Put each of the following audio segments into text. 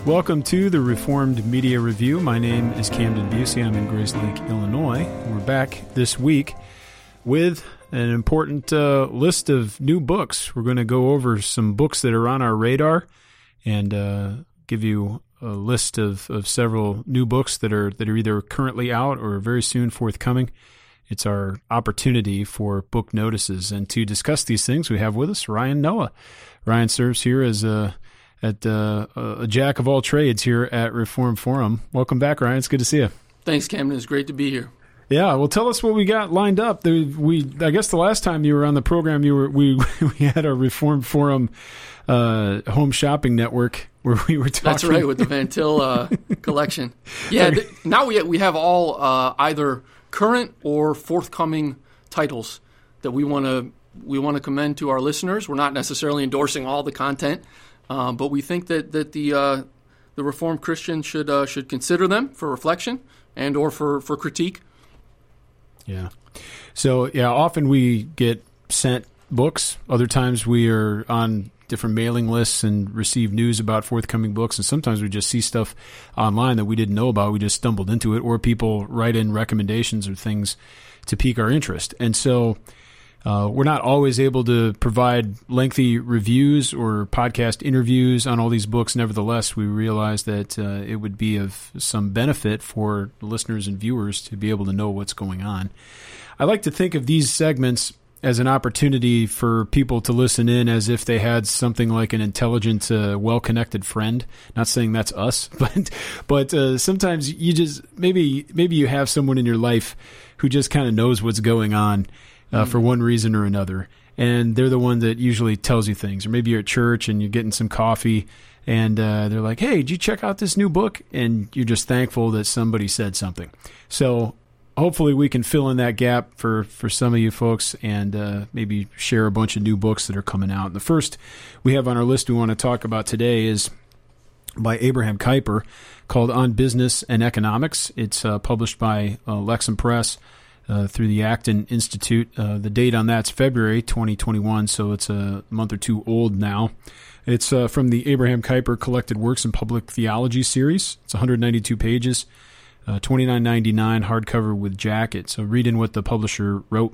Welcome to the Reformed Media Review. My name is Camden Busey. I'm in Grayslake, Illinois. We're back this week with an important list of new books. We're going to go over some books that are on our radar and give you a list of several new books that are either currently out or very soon forthcoming. It's our opportunity for book notices. And to discuss these things, we have with us Ryan Noah. Ryan serves here as a jack of all trades here at Reform Forum. Welcome back, Ryan. It's good to see you. Thanks, Camden. It's great to be here. Yeah, well, tell us what we got lined up. I guess the last time you were on the program, we had our Reform Forum home shopping network where we were talking. That's right, with the Van Til collection. Yeah, now we have all either current or forthcoming titles that we want to commend to our listeners. We're not necessarily endorsing all the content, but we think that the Reformed Christian should consider them for reflection and or for critique. Yeah. So, often we get sent books. Other times we are on different mailing lists and receive news about forthcoming books. And sometimes we just see stuff online that we didn't know about. We just stumbled into it, or people write in recommendations or things to pique our interest. And so we're not always able to provide lengthy reviews or podcast interviews on all these books. Nevertheless, we realize that it would be of some benefit for listeners and viewers to be able to know what's going on. I like to think of these segments as an opportunity for people to listen in as if they had something like an intelligent, well-connected friend. Not saying that's us, but sometimes you just maybe you have someone in your life who just kind of knows what's going on for one reason or another, and they're the one that usually tells you things. Or maybe you're at church and you're getting some coffee, and they're like, "Hey, did you check out this new book?" And you're just thankful that somebody said something. So hopefully we can fill in that gap for some of you folks and maybe share a bunch of new books that are coming out. And the first we have on our list we want to talk about today is by Abraham Kuyper, called On Business and Economics. It's published by Lexham Press through the Acton Institute. The date on that's February 2021, so it's a month or two old now. It's from the Abraham Kuyper Collected Works in Public Theology series. It's 192 pages. $29.99 hardcover with jacket. So read in what the publisher wrote.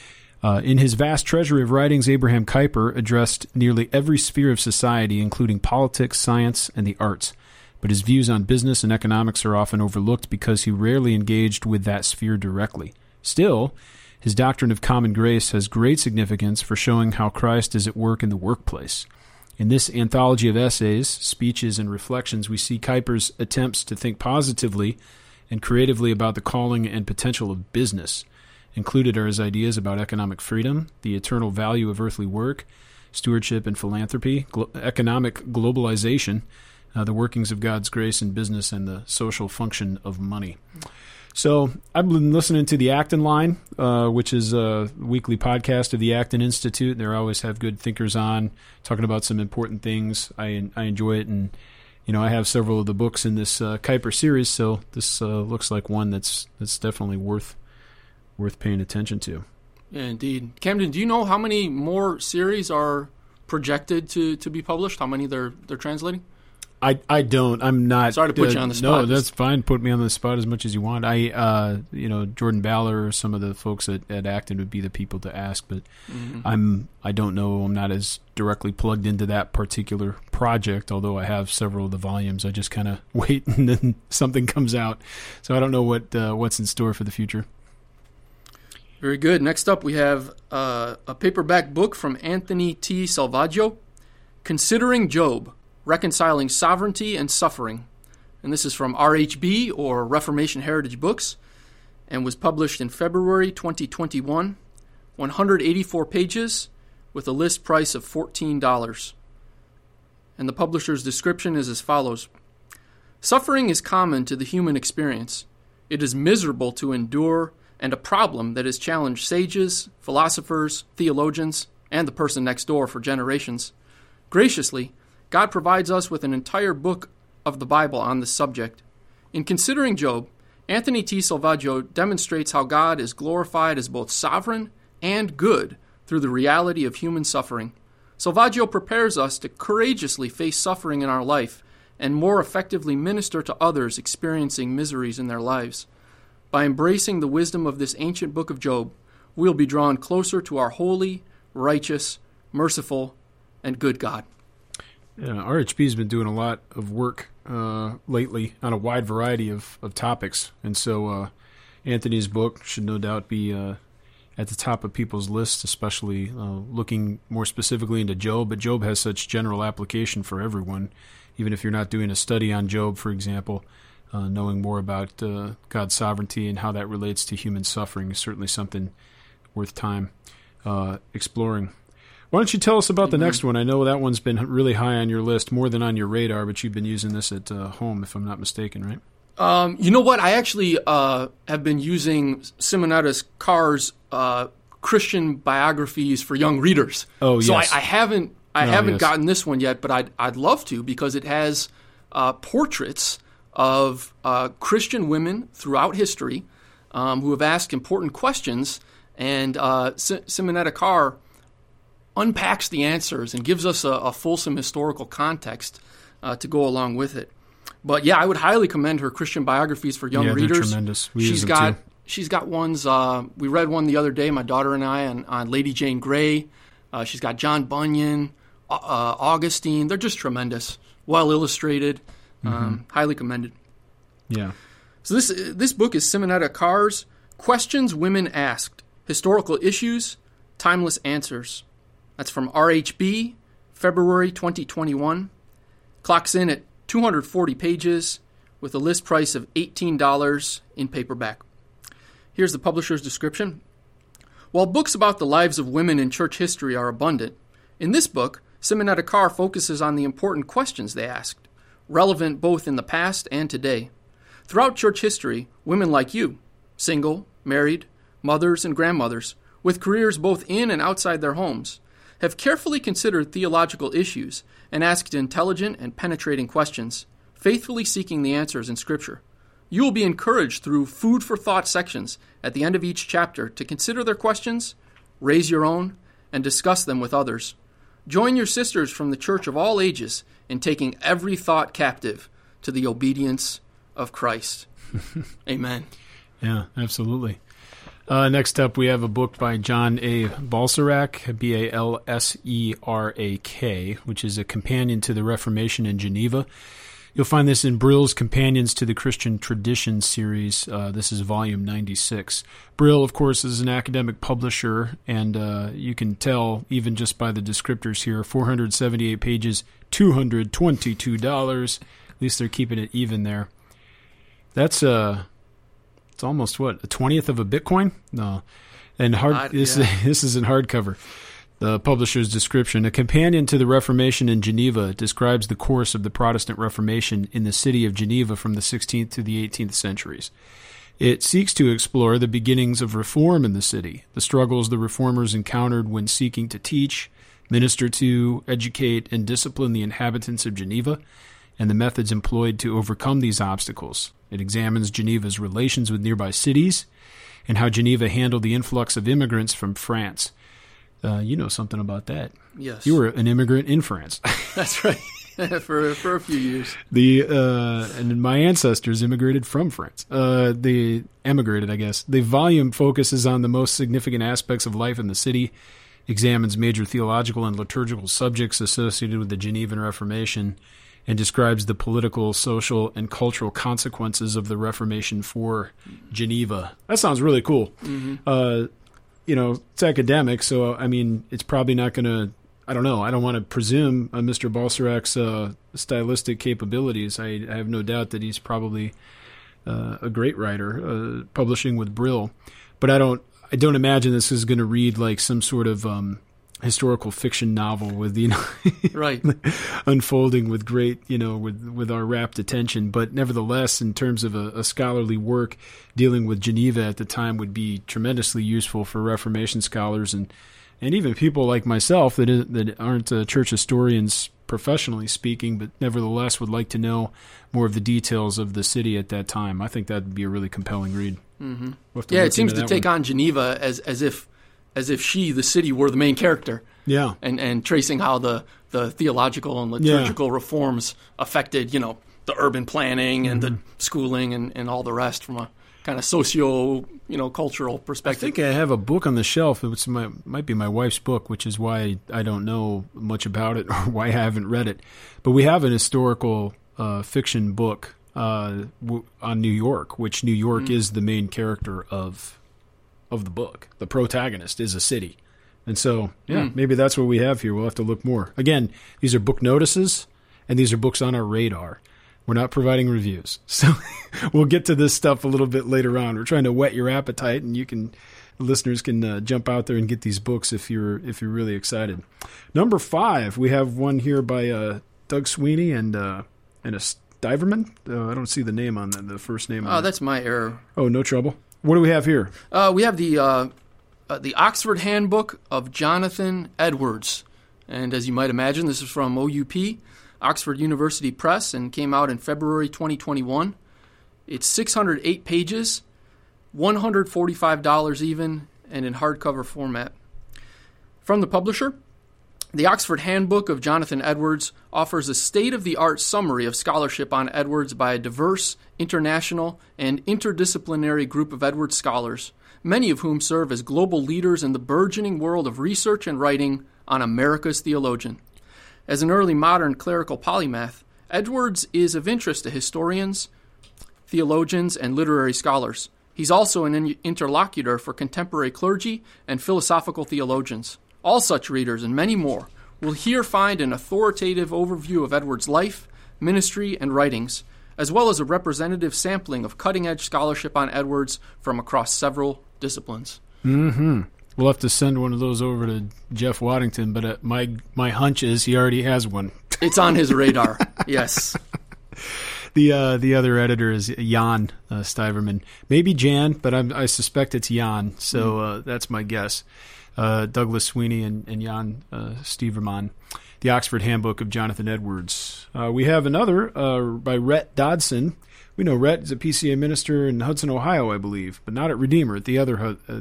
In his vast treasury of writings, Abraham Kuyper addressed nearly every sphere of society, including politics, science, and the arts. But his views on business and economics are often overlooked because he rarely engaged with that sphere directly. Still, his doctrine of common grace has great significance for showing how Christ is at work in the workplace. In this anthology of essays, speeches, and reflections, we see Kuyper's attempts to think positively and creatively about the calling and potential of business. Included are his ideas about economic freedom, the eternal value of earthly work, stewardship and philanthropy, economic globalization, the workings of God's grace in business, and the social function of money. So I've been listening to the Acton Line, which is a weekly podcast of the Acton Institute. They always have good thinkers on, talking about some important things. I enjoy it, and I have several of the books in this Kuyper series, so this looks like one that's definitely worth paying attention to. Yeah, indeed. Camden, do you know how many more series are projected to be published? How many they're translating? I don't. I'm not. Sorry to put you on the spot. No, that's fine. Put me on the spot as much as you want. Jordan Baller or some of the folks at Acton would be the people to ask, but I don't know. I'm not as directly plugged into that particular project, although I have several of the volumes. I just kind of wait and then something comes out. So I don't know what's in store for the future. Very good. Next up, we have a paperback book from Anthony T. Salvaggio, Considering Job, Reconciling Sovereignty and Suffering. And this is from RHB, or Reformation Heritage Books, and was published in February 2021, 184 pages, with a list price of $14. And the publisher's description is as follows. Suffering is common to the human experience. It is miserable to endure and a problem that has challenged sages, philosophers, theologians, and the person next door for generations. Graciously, God provides us with an entire book of the Bible on this subject. In Considering Job, Anthony T. Salvaggio demonstrates how God is glorified as both sovereign and good through the reality of human suffering. Salvaggio prepares us to courageously face suffering in our life and more effectively minister to others experiencing miseries in their lives. By embracing the wisdom of this ancient book of Job, we'll be drawn closer to our holy, righteous, merciful, and good God. Yeah, RHB has been doing a lot of work lately on a wide variety of topics, and so Anthony's book should no doubt be at the top of people's lists, especially looking more specifically into Job. But Job has such general application for everyone, even if you're not doing a study on Job, for example. Knowing more about God's sovereignty and how that relates to human suffering is certainly something worth time exploring. Why don't you tell us about the next one? I know that one's been really high on your list, more than on your radar, but you've been using this at home, if I'm not mistaken, right? You know what? I actually have been using Simonetta Carr's Christian biographies for young readers. Oh, yes. So I haven't gotten this one yet, but I'd love to, because it has portraits of Christian women throughout history who have asked important questions, and Simonetta Carr unpacks the answers and gives us a fulsome historical context to go along with it. But yeah, I would highly commend her Christian biographies for young readers. They're tremendous. We use them too. She's got ones. We read one the other day, my daughter and I, on Lady Jane Grey. She's got John Bunyan, Augustine. They're just tremendous, well illustrated, highly commended. Yeah. So this book is Simonetta Carr's Questions Women Asked: Historical Issues, Timeless Answers. That's from RHB, February 2021. Clocks in at 240 pages with a list price of $18 in paperback. Here's the publisher's description. While books about the lives of women in church history are abundant, in this book, Simonetta Carr focuses on the important questions they asked, relevant both in the past and today. Throughout church history, women like you, single, married, mothers and grandmothers, with careers both in and outside their homes, have carefully considered theological issues and asked intelligent and penetrating questions, faithfully seeking the answers in Scripture. You will be encouraged through food for thought sections at the end of each chapter to consider their questions, raise your own, and discuss them with others. Join your sisters from the church of all ages in taking every thought captive to the obedience of Christ. Amen. Yeah, absolutely. Next up, we have a book by John A. Balserak, Balserak, which is a companion to the Reformation in Geneva. You'll find this in Brill's Companions to the Christian Tradition series. This is volume 96. Brill, of course, is an academic publisher, and you can tell even just by the descriptors here, 478 pages, $222. At least they're keeping it even there. That's it's almost, what, a 20th of a Bitcoin? No. And this is in hardcover. The publisher's description: a companion to the Reformation in Geneva, describes the course of the Protestant Reformation in the city of Geneva from the 16th to the 18th centuries. It seeks to explore the beginnings of reform in the city, the struggles the reformers encountered when seeking to teach, minister to, educate, and discipline the inhabitants of Geneva, and the methods employed to overcome these obstacles. It examines Geneva's relations with nearby cities and how Geneva handled the influx of immigrants from France. You know something about that. Yes. You were an immigrant in France. That's right. for a few years. And my ancestors immigrated from France. They emigrated, I guess. The volume focuses on the most significant aspects of life in the city, examines major theological and liturgical subjects associated with the Genevan Reformation, and describes the political, social, and cultural consequences of the Reformation for Geneva. That sounds really cool. Mm-hmm. It's academic, so, I mean, it's probably not going to, I don't know, I don't want to presume on Mr. Balserak's stylistic capabilities. I have no doubt that he's probably a great writer, publishing with Brill. But I don't imagine this is going to read like some sort of historical fiction novel with, right, unfolding with great, with our rapt attention. But nevertheless, in terms of a scholarly work dealing with Geneva at the time, would be tremendously useful for Reformation scholars and even people like myself that aren't church historians professionally speaking, but nevertheless would like to know more of the details of the city at that time. I think that would be a really compelling read. Mm-hmm. We'll it seems to take on Geneva as if as if she, the city, were the main character. Yeah. And tracing how the theological and liturgical reforms affected, the urban planning and the schooling and all the rest from a kind of cultural perspective. I think I have a book on the shelf. It might be my wife's book, which is why I don't know much about it or why I haven't read it. But we have an historical fiction book on New York, which New York is the main character of the book. The protagonist is a city. And so, maybe that's what we have here. We'll have to look more. Again, these are book notices, and these are books on our radar. We're not providing reviews. So we'll get to this stuff a little bit later on. We're trying to whet your appetite, and listeners can jump out there and get these books if you're really excited. Number 5, we have one here by Doug Sweeney and a Stiverman. I don't see the name on the first name. Oh, that's my error. Oh, no trouble. What do we have here? We have the Oxford Handbook of Jonathan Edwards. And as you might imagine, this is from OUP, Oxford University Press, and came out in February 2021. It's 608 pages, $145 even, and in hardcover format. From the publisher, the Oxford Handbook of Jonathan Edwards offers a state-of-the-art summary of scholarship on Edwards by a diverse, international, and interdisciplinary group of Edwards scholars, many of whom serve as global leaders in the burgeoning world of research and writing on America's theologian. As an early modern clerical polymath, Edwards is of interest to historians, theologians, and literary scholars. He's also an interlocutor for contemporary clergy and philosophical theologians. All such readers, and many more, will here find an authoritative overview of Edwards' life, ministry, and writings, as well as a representative sampling of cutting-edge scholarship on Edwards from across several disciplines. Mm-hmm. We'll have to send one of those over to Jeff Waddington, but my hunch is he already has one. It's on his radar, yes. The other editor is Jan Stiverman. Maybe Jan, but I suspect it's Jan, so that's my guess. Douglas Sweeney and Jan Stiverman. The Oxford Handbook of Jonathan Edwards. We have another by Rhett Dodson. We know Rhett is a PCA minister in Hudson, Ohio, I believe, but not at Redeemer, at the other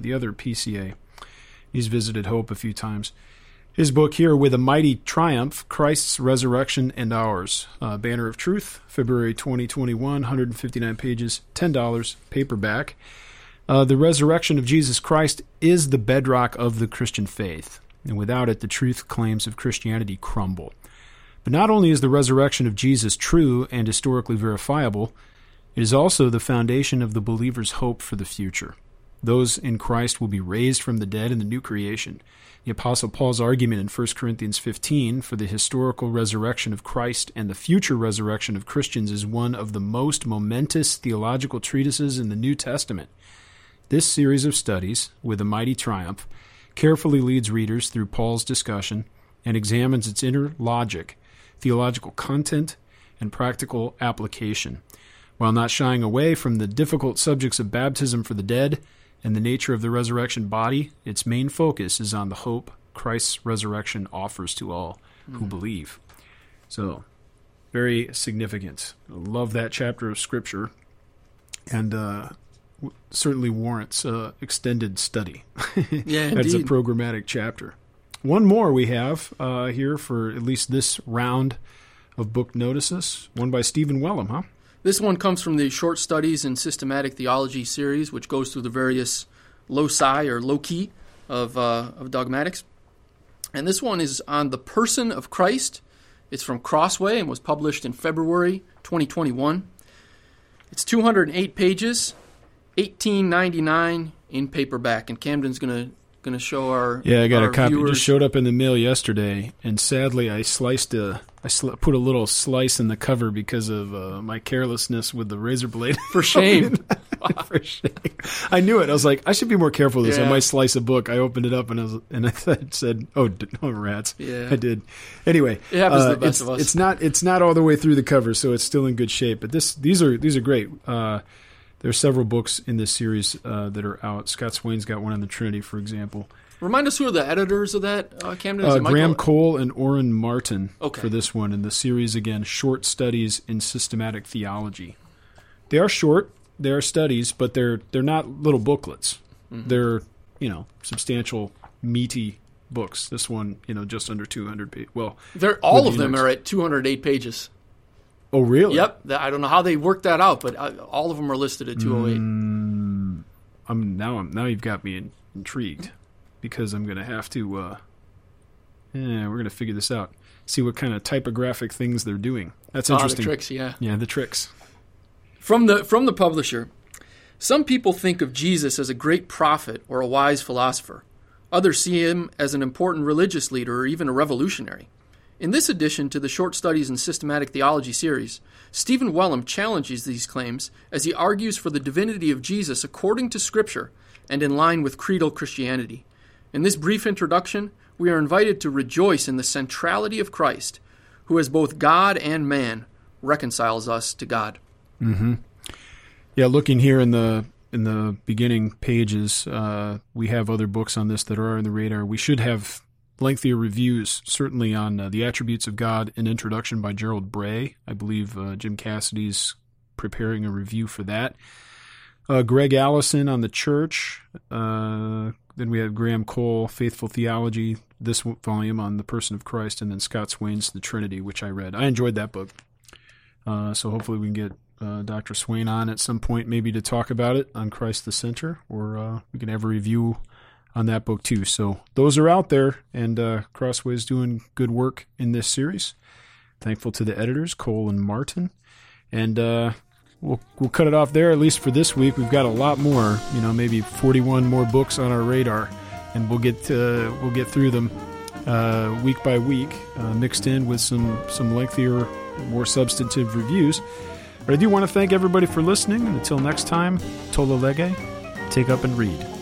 PCA. He's visited Hope a few times. His book here, With a Mighty Triumph, Christ's Resurrection and Ours. Banner of Truth, February 2021, 159 pages, $10, paperback. The resurrection of Jesus Christ is the bedrock of the Christian faith, and without it, the truth claims of Christianity crumble. But not only is the resurrection of Jesus true and historically verifiable, it is also the foundation of the believer's hope for the future. Those in Christ will be raised from the dead in the new creation. The Apostle Paul's argument in 1 Corinthians 15 for the historical resurrection of Christ and the future resurrection of Christians is one of the most momentous theological treatises in the New Testament. This series of studies, With a Mighty Triumph, carefully leads readers through Paul's discussion and examines its inner logic, theological content, and practical application, while not shying away from the difficult subjects of baptism for the dead and the nature of the resurrection body. Its main focus is on the hope Christ's resurrection offers to all who believe. So, very significant. I love that chapter of Scripture, and certainly warrants extended study. Yeah, That's a indeed. programmatic chapter. One more we have here for at least this round of book notices, one by Stephen Wellum, huh? This one comes from the Short Studies in Systematic Theology series, which goes through the various loci or loci of dogmatics. And this one is on the person of Christ. It's from Crossway and was published in February 2021. It's 208 pages, $18.99 in paperback. And Camden's going to show our I got a copy. Viewers. It just showed up in the mail yesterday, and sadly I put a little slice in the cover because of my carelessness with the razor blade. For shame. For shame. I knew it. I was like, I should be more careful with this. Yeah. I might slice a book. I opened it up and I said, "Oh, rats!" Yeah. I did. Anyway, It happens to the best of us. It's not all the way through the cover, so it's still in good shape. But these are great. There are several books in this series that are out. Scott Swain's got one on the Trinity, for example. Remind us who are the editors of that, Camden? Is it Graham Michael? Cole and Orrin Martin Okay. for this one. And the series, again, Short Studies in Systematic Theology. They are short. They are studies, but they're not little booklets. Mm-hmm. They're, substantial meaty books. This one, just under 200 pages. Well, all of them are at 208 pages. Oh, really? Yep. I don't know how they worked that out, but all of them are listed at 208. Now you've got me intrigued, because I'm going to have to. We're going to figure this out. See what kind of typographic things they're doing. That's interesting. The tricks, yeah. Yeah, the tricks. From the publisher, some people think of Jesus as a great prophet or a wise philosopher. Others see him as an important religious leader or even a revolutionary. In this addition to the Short Studies in Systematic Theology series, Stephen Wellum challenges these claims as he argues for the divinity of Jesus according to Scripture and in line with creedal Christianity. In this brief introduction, we are invited to rejoice in the centrality of Christ, who as both God and man reconciles us to God. Mm-hmm. Yeah, looking here in the beginning pages, we have other books on this that are on the radar. We should have lengthier reviews, certainly on The Attributes of God, an introduction by Gerald Bray. I believe Jim Cassidy's preparing a review for that. Greg Allison on the church. Then we have Graham Cole, Faithful Theology, this volume on the person of Christ, and then Scott Swain's The Trinity, which I read. I enjoyed that book. So hopefully we can get Dr. Swain on at some point, maybe to talk about it on Christ the Center, or we can have a review on that book too. So those are out there, and Crossway's doing good work in this series. Thankful to the editors, Cole and Martin. And we'll cut it off there, at least for this week. We've got a lot more, maybe 41 more books on our radar, and we'll get through them week by week, mixed in with some lengthier, more substantive reviews. But I do want to thank everybody for listening, and until next time, Tolle Lege, take up and read.